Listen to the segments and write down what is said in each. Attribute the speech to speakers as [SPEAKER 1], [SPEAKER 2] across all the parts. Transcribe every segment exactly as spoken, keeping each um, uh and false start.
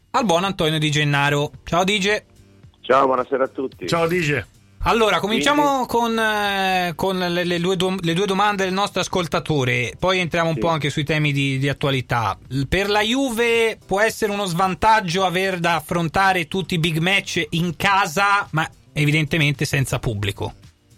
[SPEAKER 1] al buon Antonio Di Gennaro. Ciao Dige.
[SPEAKER 2] Ciao, buonasera a tutti.
[SPEAKER 3] Ciao Dige.
[SPEAKER 1] Allora, cominciamo
[SPEAKER 2] Quindi...
[SPEAKER 1] con, eh, con le, le, due, le due domande del nostro ascoltatore, poi entriamo un
[SPEAKER 2] sì.
[SPEAKER 1] po' anche sui temi di, di attualità. Per la Juve può essere uno svantaggio aver da affrontare tutti i big match in casa, ma evidentemente senza pubblico.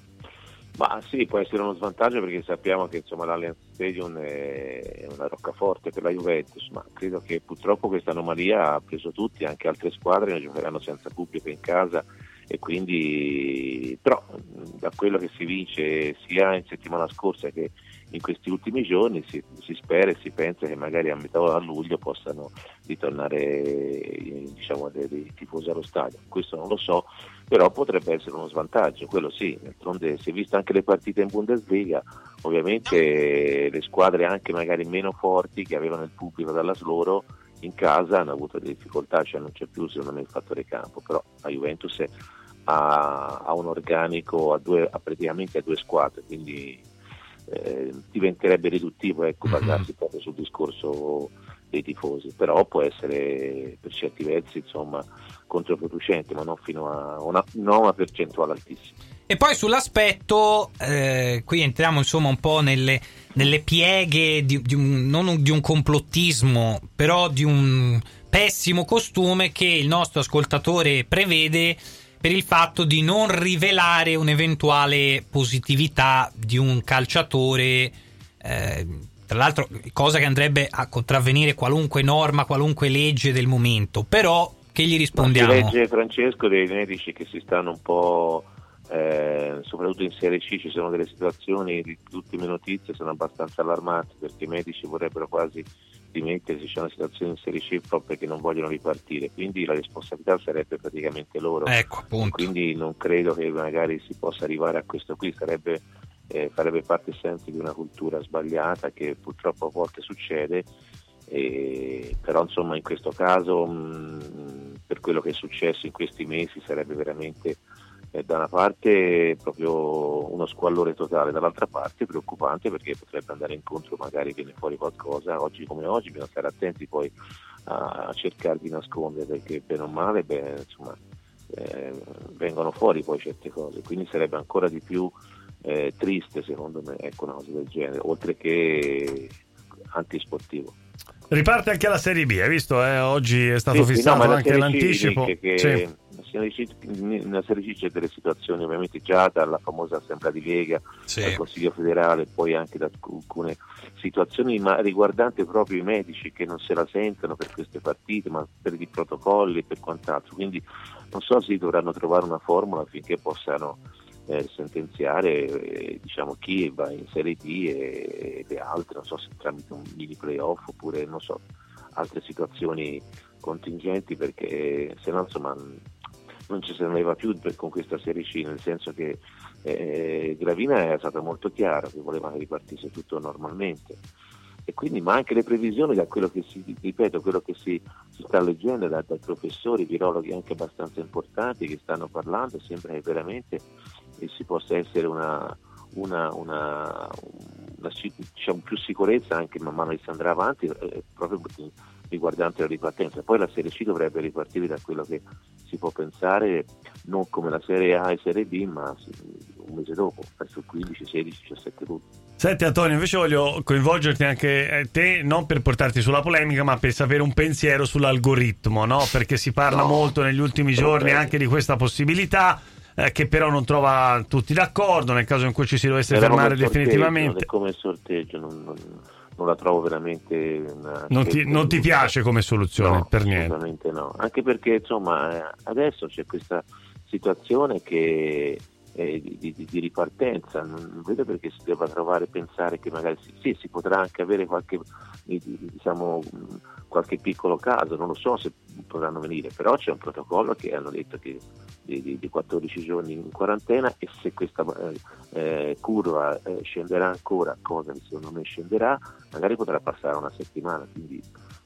[SPEAKER 2] Ma sì, può essere uno svantaggio perché sappiamo che insomma l'Allianz Stadium è una roccaforte per la Juventus, ma credo che purtroppo questa anomalia ha preso tutti, anche altre squadre ne giocheranno senza pubblico in casa. E quindi, però, da quello che si vince sia in settimana scorsa che in questi ultimi giorni si, si spera e si pensa che magari a metà a luglio possano ritornare, diciamo, dei, dei tifosi allo stadio. Questo non lo so, però potrebbe essere uno svantaggio, quello sì. D'altronde si è visto anche le partite in Bundesliga, ovviamente le squadre anche magari meno forti che avevano il pubblico dalla loro in casa hanno avuto delle difficoltà, cioè non c'è più secondo me il fattore campo, però la Juventus è, ha, ha un organico a due, a praticamente a due squadre, quindi eh, diventerebbe riduttivo, ecco, basarsi proprio sul discorso dei tifosi, però può essere per certi versi insomma controproducente, ma non fino a una, non una percentuale altissima.
[SPEAKER 1] E poi sull'aspetto, eh, qui entriamo insomma un po' nelle, nelle pieghe di, di un, non di un complottismo, però di un pessimo costume che il nostro ascoltatore prevede per il fatto di non rivelare un'eventuale positività di un calciatore, eh, tra l'altro cosa che andrebbe a contravvenire qualunque norma, qualunque legge del momento, però che gli rispondiamo?
[SPEAKER 2] Ma si legge, Francesco, dei medici che si stanno un po'... Eh, soprattutto in Serie C ci sono delle situazioni, di ultime notizie sono abbastanza allarmanti perché i medici vorrebbero quasi dimettersi, c'è una situazione in Serie C proprio perché non vogliono ripartire, quindi la responsabilità sarebbe praticamente loro.
[SPEAKER 1] Ecco, appunto.
[SPEAKER 2] Quindi non credo che magari si possa arrivare a questo qui, sarebbe, eh, farebbe parte sempre di una cultura sbagliata che purtroppo a volte succede, eh, però insomma in questo caso mh, per quello che è successo in questi mesi sarebbe veramente Eh, da una parte proprio uno squallore totale, dall'altra parte preoccupante perché potrebbe andare incontro, magari viene fuori qualcosa, oggi come oggi bisogna stare attenti poi a, a cercare di nascondere perché bene o male beh, insomma, eh, vengono fuori poi certe cose, quindi sarebbe ancora di più eh, triste secondo me, ecco, una cosa del genere, oltre che antisportivo.
[SPEAKER 3] Riparte anche la Serie B, hai visto? Eh? Oggi è stato
[SPEAKER 2] sì,
[SPEAKER 3] fissato
[SPEAKER 2] sì, no,
[SPEAKER 3] anche l'anticipo.
[SPEAKER 2] Che, che
[SPEAKER 3] sì.
[SPEAKER 2] Nella Serie C c'è delle situazioni ovviamente già dalla famosa Assemblea di Lega,
[SPEAKER 1] sì.
[SPEAKER 2] dal Consiglio federale, poi anche da alcune situazioni ma riguardanti proprio i medici che non se la sentono per queste partite, ma per i protocolli e per quant'altro, quindi non so se dovranno trovare una formula affinché possano eh, sentenziare eh, diciamo chi va in Serie D e, e le altre, non so se tramite un mini playoff oppure non so altre situazioni contingenti, perché se no insomma non ci se ne va più per, con questa Serie C, nel senso che eh, Gravina è stata molto chiara che voleva che ripartisse tutto normalmente, e quindi ma anche le previsioni, da quello che si ripeto quello che si, si sta leggendo da, dai professori virologhi anche abbastanza importanti che stanno parlando, sembra che veramente eh, si possa essere una una, una, una diciamo, più sicurezza anche man mano che si andrà avanti eh, proprio riguardante la ripartenza. Poi la Serie C dovrebbe ripartire da quello che si può pensare non come la Serie A e Serie B, ma un mese dopo, verso il quindici, sedici, diciassette luglio.
[SPEAKER 3] Senti Antonio, invece voglio coinvolgerti anche te, non per portarti sulla polemica, ma per sapere un pensiero sull'algoritmo, no? Perché si parla no. molto negli ultimi giorni okay. anche di questa possibilità, eh, che però non trova tutti d'accordo nel caso in cui ci si dovesse Era fermare definitivamente.
[SPEAKER 2] Come il sorteggio, non, non, non la trovo veramente una
[SPEAKER 3] non ti, non ti piace come soluzione?
[SPEAKER 2] No,
[SPEAKER 3] per niente?
[SPEAKER 2] Assolutamente no, anche perché insomma adesso c'è questa situazione che Eh, di, di, di ripartenza, non vedo perché si debba trovare, pensare che magari sì, sì si potrà anche avere qualche diciamo qualche piccolo caso, non lo so se potranno venire, però c'è un protocollo che hanno detto che di, di, di quattordici giorni in quarantena, e se questa eh, curva eh, scenderà ancora, cosa che secondo me scenderà, magari potrà passare una settimana, quindi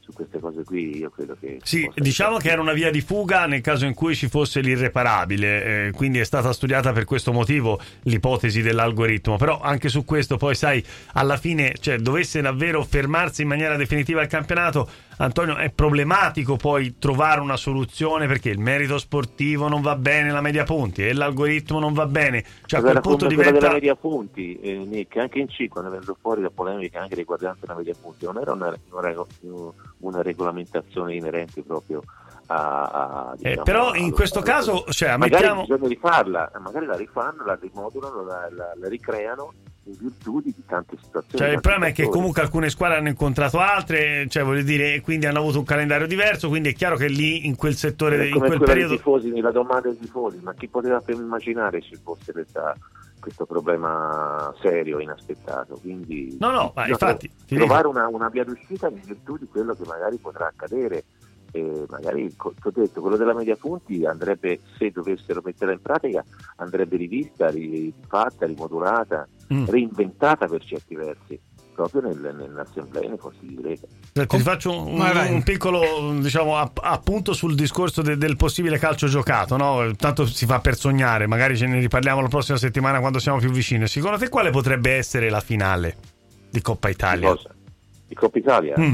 [SPEAKER 2] su queste cose qui io credo che
[SPEAKER 3] sì, diciamo che era una via di fuga nel caso in cui ci fosse l'irreparabile, eh, quindi è stata studiata per questo motivo l'ipotesi dell'algoritmo, però anche su questo poi sai, alla fine, cioè, dovesse davvero fermarsi in maniera definitiva il campionato, Antonio, è problematico poi trovare una soluzione, perché il merito sportivo non va bene, la media punti, e l'algoritmo non va bene, cioè a quel punto diventa...
[SPEAKER 2] della media punti, eh, Nick, anche in C, quando è venuto fuori la polemica anche riguardante la media punti, non era una, una, una regolamentazione inerente proprio a, a diciamo,
[SPEAKER 3] eh, però in
[SPEAKER 2] allo,
[SPEAKER 3] questo allo, caso cioè,
[SPEAKER 2] magari
[SPEAKER 3] mettiamo...
[SPEAKER 2] bisogna rifarla, magari la rifanno, la rimodulano, la, la, la ricreano in virtù di tante situazioni.
[SPEAKER 3] Cioè, il problema è che comunque alcune squadre hanno incontrato altre, cioè voglio dire, quindi hanno avuto un calendario diverso, quindi è chiaro che lì in quel settore, in quel periodo...
[SPEAKER 2] Dei tifosi, la domanda dei tifosi, ma chi poteva immaginare ci fosse questa, questo problema serio, inaspettato? Quindi
[SPEAKER 3] no, no, ma infatti
[SPEAKER 2] trovare una, una via d'uscita in virtù di quello che magari potrà accadere. E magari, ti ho detto, quello della media punti andrebbe, se dovessero metterla in pratica, andrebbe rivista, rifatta, rimodulata, mm. reinventata per certi versi, proprio nel, nell'assemblea, nei consigli di Lega.
[SPEAKER 3] Ti faccio un, un piccolo, diciamo, appunto sul discorso de, del possibile calcio giocato, no? Tanto si fa per sognare, magari ce ne riparliamo la prossima settimana quando siamo più vicini. Secondo te quale potrebbe essere la finale di Coppa Italia?
[SPEAKER 2] Di cosa? Di Coppa Italia?
[SPEAKER 3] Mm.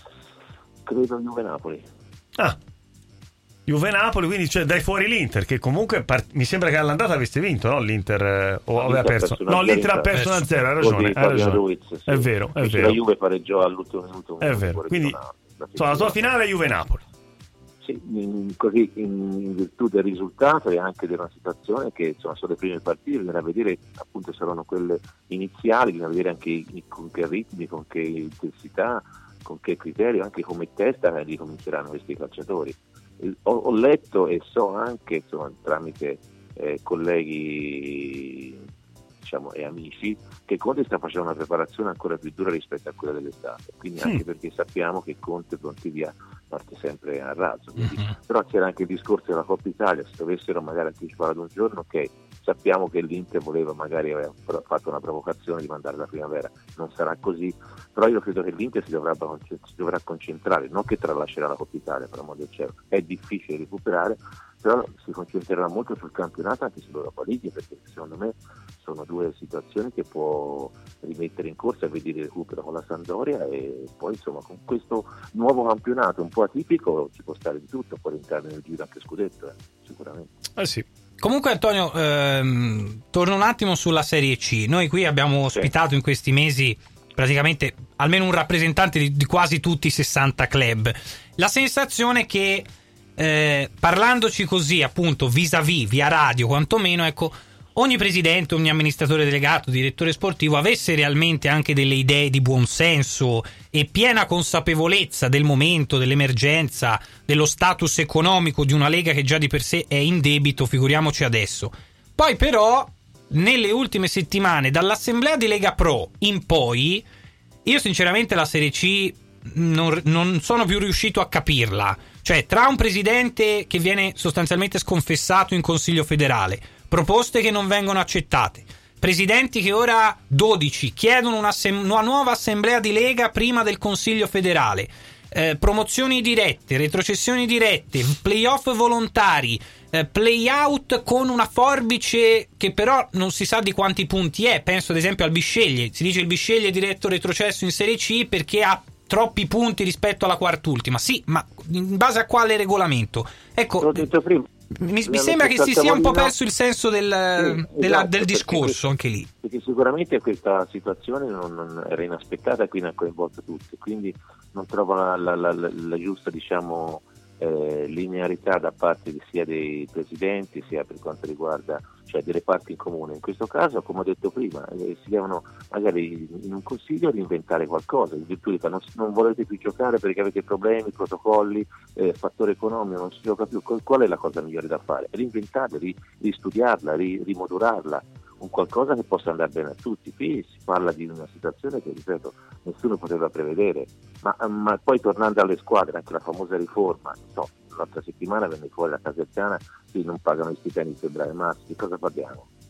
[SPEAKER 2] Credo Juve Napoli.
[SPEAKER 3] Ah, Juve Napoli, quindi cioè dai fuori l'Inter, che comunque part... mi sembra che all'andata avesse vinto, no? L'Inter eh, o aveva perso? No, l'Inter ha perso da zero, hai ragione, hai ragione. Ruiz, sì. È vero, è vero.
[SPEAKER 2] La Juve pareggiò all'ultimo minuto.
[SPEAKER 3] È vero, quindi la, la tua finale è Juve Napoli.
[SPEAKER 2] Sì, in, così in, in virtù del risultato e anche di una situazione che insomma sono le prime partite, bisogna vedere, appunto saranno quelle iniziali, bisogna vedere anche i, con che ritmi, con che intensità, con che criterio, anche come testa ricominceranno questi calciatori. Ho, ho letto e so anche, insomma, tramite eh, colleghi, diciamo, e amici, che Conte sta facendo una preparazione ancora più dura rispetto a quella dell'estate, quindi anche mm. perché sappiamo che Conte pronti via parte sempre a razzo, quindi, mm-hmm. però c'era anche il discorso della Coppa Italia, se dovessero magari anticipare ad un giorno, ok, sappiamo che l'Inter voleva, magari aveva fatto una provocazione di mandare la primavera, non sarà così, però io credo che l'Inter si dovrà, si dovrà concentrare, non che tralascerà la Coppa Italia, per amor del cielo, è difficile recuperare, però si concentrerà molto sul campionato anche sull'Europa League, perché secondo me sono due situazioni che può rimettere in corsa e vedere il recupero con la Sampdoria, e poi insomma con questo nuovo campionato un po' atipico ci può stare di tutto, può entrare nel giro anche scudetto, eh, sicuramente.
[SPEAKER 3] Eh sì.
[SPEAKER 1] Comunque Antonio, ehm, torno un attimo sulla Serie C. Noi qui abbiamo ospitato in questi mesi praticamente almeno un rappresentante di, di quasi tutti i sessanta club. La sensazione è che eh, parlandoci così appunto vis-à-vis, via radio quantomeno, ecco, ogni presidente, ogni amministratore delegato, direttore sportivo avesse realmente anche delle idee di buonsenso e piena consapevolezza del momento, dell'emergenza, dello status economico di una Lega che già di per sé è in debito, figuriamoci adesso. Poi però, nelle ultime settimane, dall'assemblea di Lega Pro in poi, io sinceramente la Serie C non, non sono più riuscito a capirla. Cioè, tra un presidente che viene sostanzialmente sconfessato in Consiglio federale, proposte che non vengono accettate, presidenti che ora dodici chiedono una, sem- una nuova assemblea di Lega prima del Consiglio federale, eh, promozioni dirette, retrocessioni dirette, playoff volontari, eh, playout con una forbice che però non si sa di quanti punti è. Penso ad esempio al Bisceglie, si dice il Bisceglie è diretto retrocesso in Serie C perché ha troppi punti rispetto alla quart'ultima. Sì, ma in base a quale regolamento? Ecco,
[SPEAKER 2] l'ho detto prima.
[SPEAKER 1] Mi, mi sembra che si sia un po' perso il senso del, sì, della, esatto, del discorso, anche lì.
[SPEAKER 2] Perché sicuramente questa situazione non, non era inaspettata e quindi ha coinvolto tutti, quindi non trovo la, la, la, la, la giusta, diciamo, eh, linearità da parte di, sia dei presidenti sia per quanto riguarda, cioè, delle parti in comune. In questo caso, come ho detto prima, eh, si devono magari in un consiglio reinventare qualcosa, in virtù di che non, non volete più giocare perché avete problemi, protocolli, eh, fattore economico, non si gioca più. Qual è la cosa migliore da fare? Reinventarla, ri, ristudiarla, ri, rimodularla, un qualcosa che possa andare bene a tutti. Qui si parla di una situazione che, ripeto, nessuno poteva prevedere, ma, ma poi tornando alle squadre, anche la famosa riforma, no, l'altra settimana venne fuori la Casertana, sì, non pagano i stipendi di febbraio e marzo, di cosa parliamo?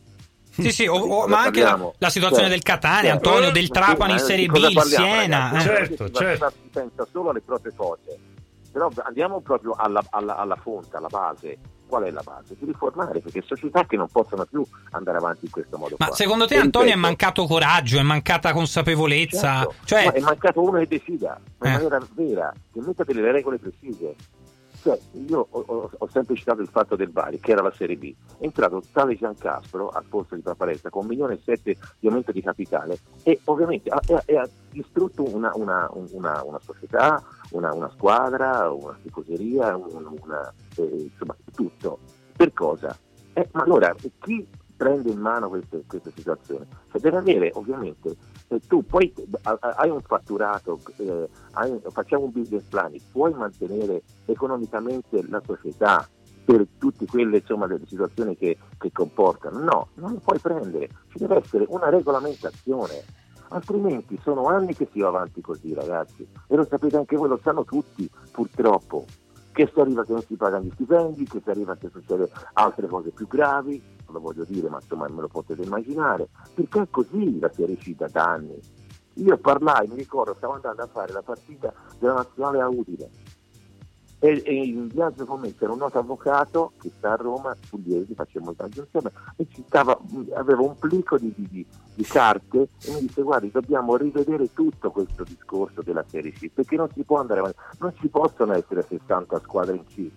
[SPEAKER 1] Sì, sì, o, o, ma anche la, la situazione cioè, del Catania, cioè, Antonio, eh, del Trapani in Serie B, il Siena.
[SPEAKER 2] Ragazzi,
[SPEAKER 1] eh.
[SPEAKER 2] Certo, si, certo. Si pensa solo alle proprie cose, però andiamo proprio alla, alla, alla fonte, alla base. Qual è la base? Di riformare, perché società che non possono più andare avanti in questo modo.
[SPEAKER 1] Ma
[SPEAKER 2] qua.
[SPEAKER 1] secondo te,
[SPEAKER 2] e
[SPEAKER 1] Antonio,
[SPEAKER 2] ripeto,
[SPEAKER 1] è mancato coraggio, è mancata consapevolezza?
[SPEAKER 2] Certo,
[SPEAKER 1] cioè...
[SPEAKER 2] no, è mancato uno che decida, ma in
[SPEAKER 1] eh.
[SPEAKER 2] maniera vera, che metta delle regole precise. Cioè, io ho, ho, ho sempre citato il fatto del Bari, che era la Serie B. È entrato tale Giancastro al posto di Paparetta con un milione e sette di aumento di capitale e ovviamente ha, ha, ha distrutto una, una, una, una società, una, una squadra, una tifoseria, una, una, eh, insomma tutto. Per cosa? Eh, ma allora chi prende in mano queste, queste situazioni? Cioè, deve avere ovviamente, eh, tu poi hai un fatturato, eh, hai, facciamo un business plan, puoi mantenere economicamente la società per tutte quelle insomma delle situazioni che, che comportano? No, non lo puoi prendere, ci deve essere una regolamentazione, altrimenti sono anni che si va avanti così, ragazzi, e lo sapete anche voi, lo sanno tutti purtroppo, che si arriva che non si pagano gli stipendi, che si arriva che succede altre cose più gravi, non lo voglio dire ma insomma me lo potete immaginare, perché è così la Serie C da anni. Io parlai, mi ricordo, stavo andando a fare la partita della nazionale a Udine e, e in viaggio con me c'era un noto avvocato che sta a Roma, pugliesi, facciamo tanto insieme, e ci stava, aveva un plico di, di, di carte e mi disse: guardi, dobbiamo rivedere tutto questo discorso della Serie C, perché non si può andare avanti, non ci possono essere sessanta squadre in C.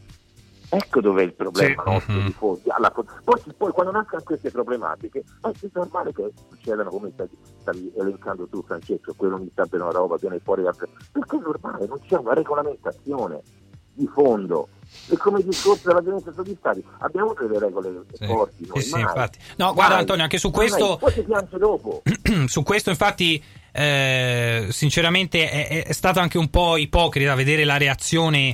[SPEAKER 2] Ecco dov'è il problema sì. nostro di fondi. Alla, poi, poi quando nascono queste problematiche è normale che succedano, come stavi, stavi elencando tu, Francesco, quello mi sta bene una roba, viene fuori da... perché è normale, non c'è una regolamentazione di fondo. E come il discorso della violenza sugli stati abbiamo avuto delle regole sì. forti noi,
[SPEAKER 1] sì, sì, infatti. No, guarda mai. Antonio, anche su questo
[SPEAKER 2] poi si piange dopo.
[SPEAKER 1] Su questo infatti eh, sinceramente è, è stato anche un po' ipocrita vedere la reazione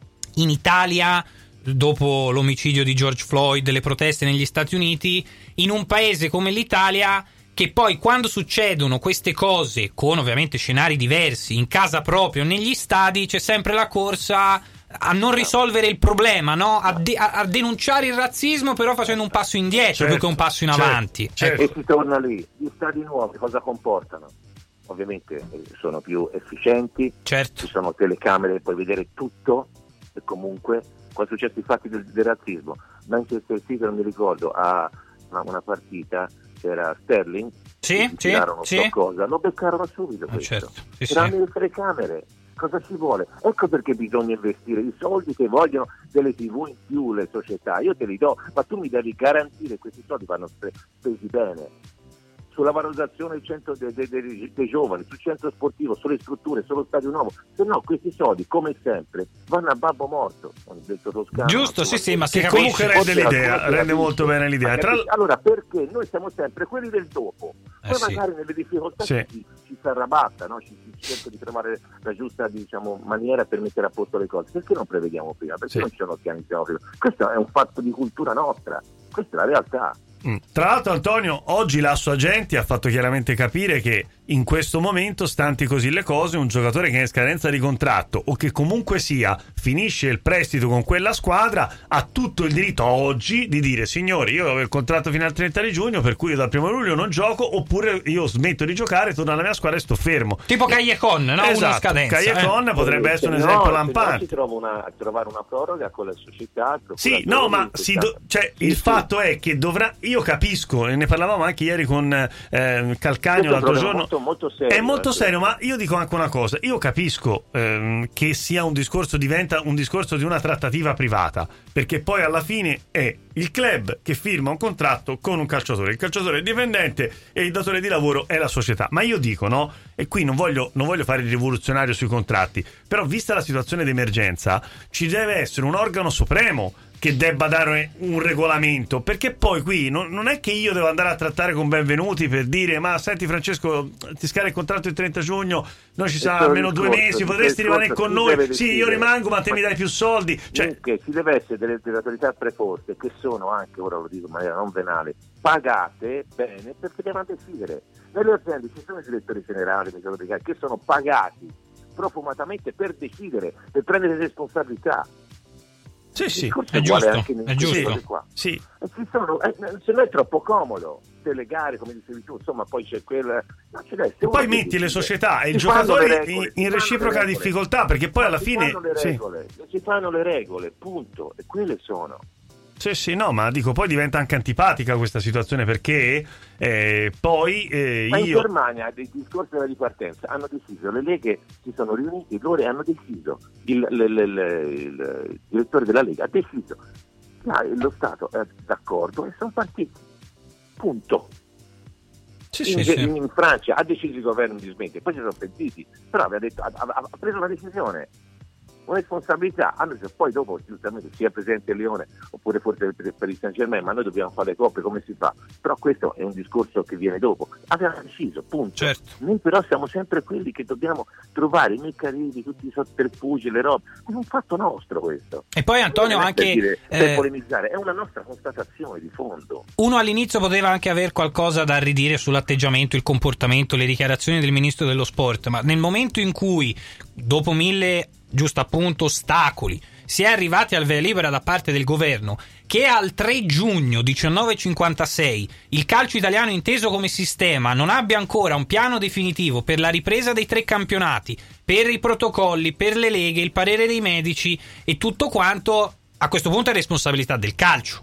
[SPEAKER 1] in Italia dopo l'omicidio di George Floyd, le proteste negli Stati Uniti, in un paese come l'Italia che poi quando succedono queste cose, con ovviamente scenari diversi, in casa proprio, negli stadi, c'è sempre la corsa a non risolvere il problema, no? A, de- a denunciare il razzismo, però facendo un passo indietro certo, più che un passo in certo, avanti.
[SPEAKER 2] Certo. E si torna lì. Gli stadi nuovi cosa comportano? Ovviamente sono più efficienti,
[SPEAKER 1] certo.
[SPEAKER 2] ci sono telecamere, puoi vedere tutto e comunque quando sono successi i fatti del, del razzismo, Manchester City, non mi ricordo, a una, una partita c'era Sterling,
[SPEAKER 1] sì, sì,
[SPEAKER 2] tirarono
[SPEAKER 1] sì.
[SPEAKER 2] so cosa, lo beccarono subito questo.
[SPEAKER 1] Certo, sì,
[SPEAKER 2] erano
[SPEAKER 1] sì.
[SPEAKER 2] le telecamere, cosa ci vuole? Ecco perché bisogna investire i soldi che vogliono delle tivù in più le società, io te li do, ma tu mi devi garantire che questi soldi vanno spesi bene. Sulla valorizzazione del centro dei, dei, dei, dei giovani, sul centro sportivo, sulle strutture, sullo stadio nuovo, se no questi soldi, come sempre, vanno a babbo morto, come detto Toscano.
[SPEAKER 1] Giusto, sì, sì, ma si
[SPEAKER 3] che comunque rende l'idea, rende molto bene l'idea. Tra...
[SPEAKER 2] Allora, perché noi siamo sempre quelli del dopo, poi eh magari sì. nelle difficoltà sì. ci, ci si arrabatta, no? ci, ci cerca di trovare la giusta diciamo, maniera per mettere a posto le cose. Perché non prevediamo prima? Perché sì. non ci sono piani prima? Questo è un fatto di cultura nostra, questa è la realtà.
[SPEAKER 3] Mm. Tra l'altro Antonio, oggi l'Asso Agenti ha fatto chiaramente capire che in questo momento, stanti così le cose, un giocatore che è in scadenza di contratto o che comunque sia finisce il prestito con quella squadra ha tutto il diritto oggi di dire: signori, io ho il contratto fino al trenta di giugno, per cui io dal primo luglio non gioco, oppure io smetto di giocare, torno alla mia squadra e sto fermo.
[SPEAKER 1] Tipo Callecon, no?
[SPEAKER 3] Esatto,
[SPEAKER 1] una scadenza.
[SPEAKER 3] Callecon eh. potrebbe essere un
[SPEAKER 2] no,
[SPEAKER 3] esempio lampante.
[SPEAKER 2] No, si trova una, trovare una proroga con la società.
[SPEAKER 3] Sì, no, ma si do, cioè, sì, il sì. fatto è che dovrà, io capisco, e ne parlavamo anche ieri con eh, Calcagno l'altro giorno,
[SPEAKER 2] molto, molto serio,
[SPEAKER 3] è molto serio, ma io dico anche una cosa, io capisco ehm, che sia un discorso, diventa un discorso di una trattativa privata, perché poi alla fine è il club che firma un contratto con un calciatore, il calciatore è dipendente e il datore di lavoro è la società. Ma io dico, no, e qui non voglio, non voglio fare il rivoluzionario sui contratti, però vista la situazione di emergenza ci deve essere un organo supremo che debba dare un regolamento, perché poi qui non, non è che io devo andare a trattare con Benvenuti per dire: ma senti Francesco, ti scade il contratto il trenta giugno, noi ci siamo almeno due mesi, potresti rimanere con noi? Sì, io rimango, ma te mi dai più soldi. Cioè,
[SPEAKER 2] che ci deve essere delle, delle autorità preposte che sono anche, ora lo dico in maniera non venale, pagate bene perché devono decidere. Nelle aziende ci sono i direttori generali che sono pagati profumatamente per decidere, per prendere responsabilità.
[SPEAKER 3] Sì, sì,
[SPEAKER 1] è giusto, anche è giusto.
[SPEAKER 2] Qua.
[SPEAKER 3] Sì.
[SPEAKER 2] E ci sono, eh, se no è troppo comodo delegare, come dicevi tu, insomma, poi c'è quel... No, c'è
[SPEAKER 3] e poi metti decide. Le società e i giocatori regole, in, in reciproca difficoltà, perché poi alla
[SPEAKER 2] si
[SPEAKER 3] fine...
[SPEAKER 2] Fanno le regole, sì. Si fanno le regole, punto, e quelle sono...
[SPEAKER 3] Sì, sì, no, ma dico, poi diventa anche antipatica questa situazione, perché eh, poi eh,
[SPEAKER 2] ma
[SPEAKER 3] io...
[SPEAKER 2] in Germania, dei discorsi della ripartenza, hanno deciso, le leghe si sono riunite, loro hanno deciso, il, il, il, il, il direttore della Lega ha deciso, ah, lo Stato è d'accordo e sono partiti, punto.
[SPEAKER 3] Sì,
[SPEAKER 2] in,
[SPEAKER 3] sì,
[SPEAKER 2] in,
[SPEAKER 3] sì.
[SPEAKER 2] in Francia ha deciso il governo di smettere, poi si sono pentiti, però aveva detto, ha, ha, ha preso una decisione, una responsabilità, hanno detto, poi dopo giustamente sia Presidente Leone oppure forse per, per il Saint Germain, ma noi dobbiamo fare le coppe, come si fa? Però questo è un discorso che viene dopo, avevano deciso, punto.
[SPEAKER 1] Certo.
[SPEAKER 2] Noi però siamo sempre quelli che dobbiamo trovare i meccanismi, tutti i sotterfugi, le robe, è un fatto nostro questo.
[SPEAKER 1] E poi Antonio
[SPEAKER 2] non è
[SPEAKER 1] anche
[SPEAKER 2] per, dire,
[SPEAKER 1] eh,
[SPEAKER 2] per polemizzare, è una nostra constatazione di fondo.
[SPEAKER 1] Uno all'inizio poteva anche aver qualcosa da ridire sull'atteggiamento, il comportamento, le dichiarazioni del ministro dello sport, ma nel momento in cui dopo mille giusto appunto ostacoli si è arrivati al via libera da parte del governo, che al tre giugno diciannove e cinquantasei il calcio italiano inteso come sistema non abbia ancora un piano definitivo per la ripresa dei tre campionati, per i protocolli, per le leghe, il parere dei medici e tutto quanto, a questo punto è responsabilità del calcio.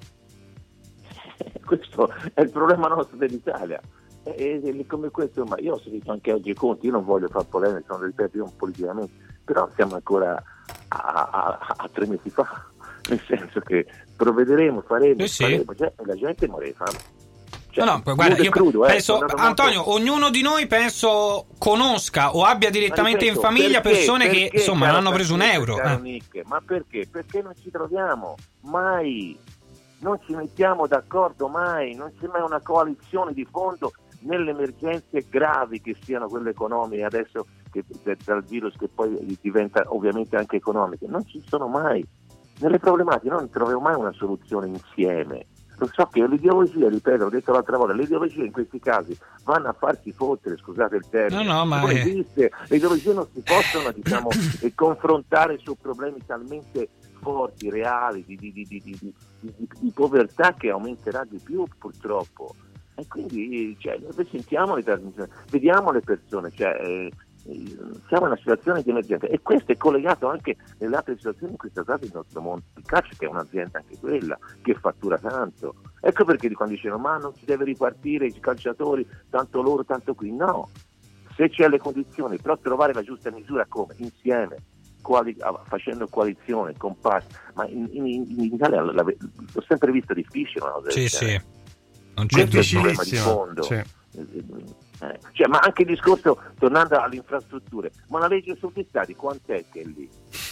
[SPEAKER 2] Questo è il problema nostro dell'Italia. E, e come questo, ma io ho sentito anche oggi i conti, io non voglio far polemica, sono ripeto io politicamente, però siamo ancora a, a, a tre mesi fa, nel senso che provvederemo, faremo,
[SPEAKER 1] eh sì.
[SPEAKER 2] faremo, cioè, la gente muore di fame. Cioè,
[SPEAKER 1] no, no, guarda, io
[SPEAKER 2] crudo,
[SPEAKER 1] penso,
[SPEAKER 2] eh,
[SPEAKER 1] Antonio,
[SPEAKER 2] molto...
[SPEAKER 1] ognuno di noi penso conosca o abbia direttamente
[SPEAKER 2] ripeto,
[SPEAKER 1] in famiglia
[SPEAKER 2] perché,
[SPEAKER 1] persone
[SPEAKER 2] perché,
[SPEAKER 1] che insomma non hanno preso un
[SPEAKER 2] perché,
[SPEAKER 1] euro. Eh.
[SPEAKER 2] Nick, ma perché? Perché non ci troviamo mai, non ci mettiamo d'accordo mai, non c'è mai una coalizione di fondo nelle emergenze gravi, che siano quelle economiche adesso, che dal virus che poi diventa ovviamente anche economiche, non ci sono mai. Nelle problematiche non troviamo mai una soluzione insieme. Lo so che l'ideologia, ripeto, l'ho detto l'altra volta, l'ideologia in questi casi vanno a farsi fottere, scusate il termine,
[SPEAKER 1] no, no, ma
[SPEAKER 2] non
[SPEAKER 1] è...
[SPEAKER 2] esiste, le ideologie non si possono diciamo confrontare su problemi talmente forti, reali, di, di, di, di, di, di, di, di povertà che aumenterà di più purtroppo. E quindi cioè, noi sentiamo le trasmissioni, vediamo le persone, cioè, eh, siamo in una situazione di emergenza e questo è collegato anche nelle altre situazioni in cui sta stato il nostro mondo il calcio, che è un'azienda anche quella che fattura tanto. Ecco perché quando dicevano ma non si deve ripartire i calciatori, tanto loro, tanto qui, no, se c'è le condizioni, però trovare la giusta misura come? Insieme, quali, facendo coalizione, compatti, ma in, in, in Italia la, la, l'ho sempre vista difficile, no?
[SPEAKER 1] Sì, sì. Non
[SPEAKER 2] c'è questo è il problema di fondo. Sì. Eh, cioè, ma anche il discorso, tornando alle infrastrutture, ma la legge sugli stadi quant'è che è lì?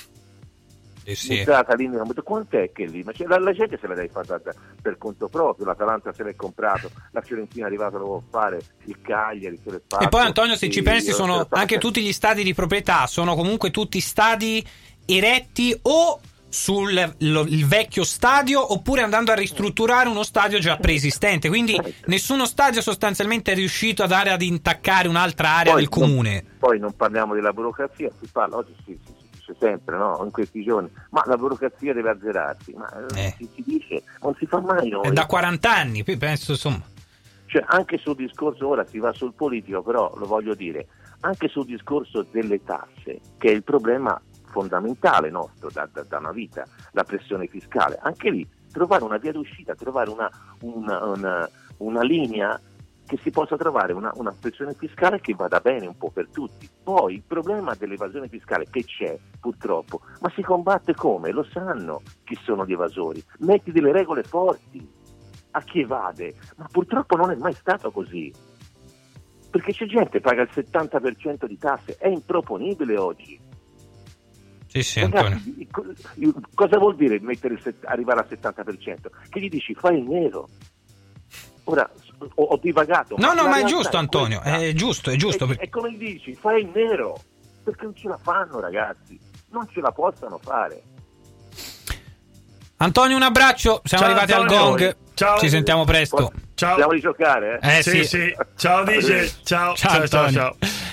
[SPEAKER 1] Eh sì.
[SPEAKER 2] Lì, quant'è che è lì? Ma cioè, la, la gente se la deve fare per conto proprio, l'Atalanta se l'è comprato, la Fiorentina è arrivata, lo vuole fare, il Cagliari se l'è fatto.
[SPEAKER 1] E poi Antonio, se ci pensi, sono anche tutti gli stadi di proprietà, sono comunque tutti stadi eretti o sul lo, il vecchio stadio oppure andando a ristrutturare uno stadio già preesistente, quindi nessuno stadio sostanzialmente è riuscito a dare ad intaccare un'altra area
[SPEAKER 2] poi
[SPEAKER 1] del comune.
[SPEAKER 2] Non, poi non parliamo della burocrazia, si parla oggi si, si, si dice sempre, no? In questi giorni, ma la burocrazia deve azzerarsi, ma eh. si, si dice, non si fa mai noi.
[SPEAKER 1] È da quaranta anni, poi penso insomma.
[SPEAKER 2] Cioè anche sul discorso, ora si va sul politico, però lo voglio dire, anche sul discorso delle tasse, che è il problema fondamentale nostro da, da, da una vita, la pressione fiscale, anche lì trovare una via d'uscita, trovare una, una, una, una linea che si possa trovare una, una pressione fiscale che vada bene un po' per tutti. Poi il problema dell'evasione fiscale che c'è purtroppo, ma si combatte come? Lo sanno chi sono gli evasori, metti delle regole forti a chi evade, ma purtroppo non è mai stato così, perché c'è gente che paga il settanta per cento di tasse, è improponibile oggi.
[SPEAKER 1] Sì, sì,
[SPEAKER 2] ragazzi, cosa vuol dire mettere il set, arrivare al settanta per cento? Che gli dici fai il nero? Ora ho, ho divagato.
[SPEAKER 1] No,
[SPEAKER 2] ma
[SPEAKER 1] no, ma è giusto,
[SPEAKER 2] è
[SPEAKER 1] Antonio,
[SPEAKER 2] questa.
[SPEAKER 1] è giusto, è giusto.
[SPEAKER 2] E, e come gli dici fai il nero? Perché non ce la fanno, ragazzi, non ce la possono fare.
[SPEAKER 1] Antonio, un abbraccio, siamo
[SPEAKER 3] ciao,
[SPEAKER 1] arrivati
[SPEAKER 3] Antonio.
[SPEAKER 1] al gong.
[SPEAKER 3] Ciao.
[SPEAKER 1] Ci sentiamo presto.
[SPEAKER 3] Ciao.
[SPEAKER 2] Andiamo a giocare, eh?
[SPEAKER 1] Eh
[SPEAKER 3] sì,
[SPEAKER 1] sì.
[SPEAKER 3] sì. Ciao D J. Ciao, ciao, ciao, ciao. ciao.